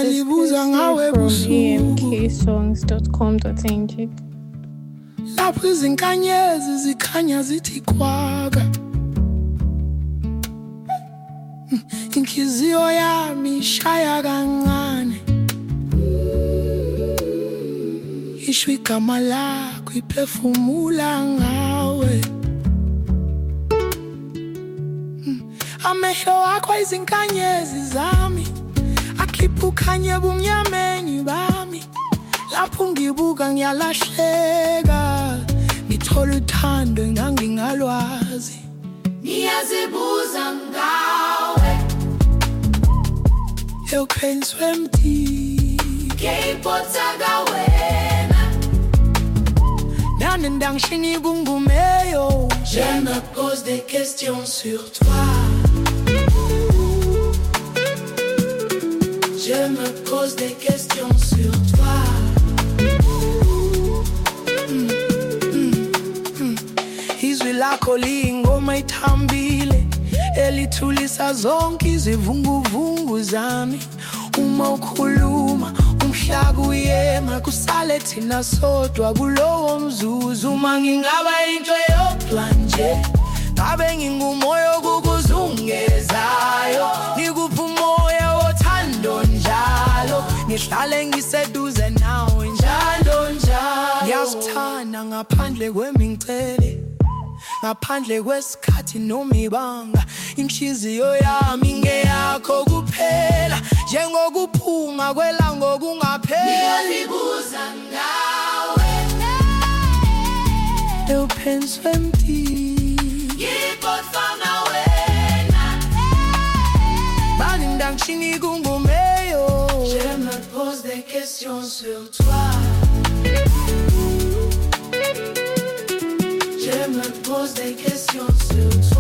Ngalibuza ngawe from busuku emksongs.com.ng. lapho izinkanyezi zikhanya zithi kwaka, inhliziyo yami ishaya kancane, isho igama lakho iphefumula ngawe. Amehlo akho izinkanyezi zami, akhipha ukhanya ebumnyameni bami. Lapho ngibuka ngiyalahleka, ngithola uthando engangingalwazi. Ngiyazibuza ngawe, Ewuphenswe mthi ngiyipotsa kawena. nane ndangishini kungumeyo. Je me pose des questions sur toi. Je me pose des questions sur toi. Izwi lakho liyingoma ithambile, elithulisa zonke izivunguvungu zami. Uma ukhuluma umhlaba uyema, kusale thina sodwa kulowo mzuzu. Uma ngingaba into yodwa nje, ngabe ngingumoya okukuzungezayo, ngikupha umoya wothando njalo, ngihlale ngiseduze nawe njalo njalo. Ngiyazithanda ngaphandle kwemingcele, ngaphandle kwesikhathi noma ibanga. Inhliziyo yami ngeyakho kuphela, njengokuphunga kwelanga okungapheli. Ngiyazibuza ngawe, Ewuphenswe mthi ngiyipotsa kawena. bani ndangishini kungumeyo. Je me pose des questions sur toi. Je me pose des questions sur toi.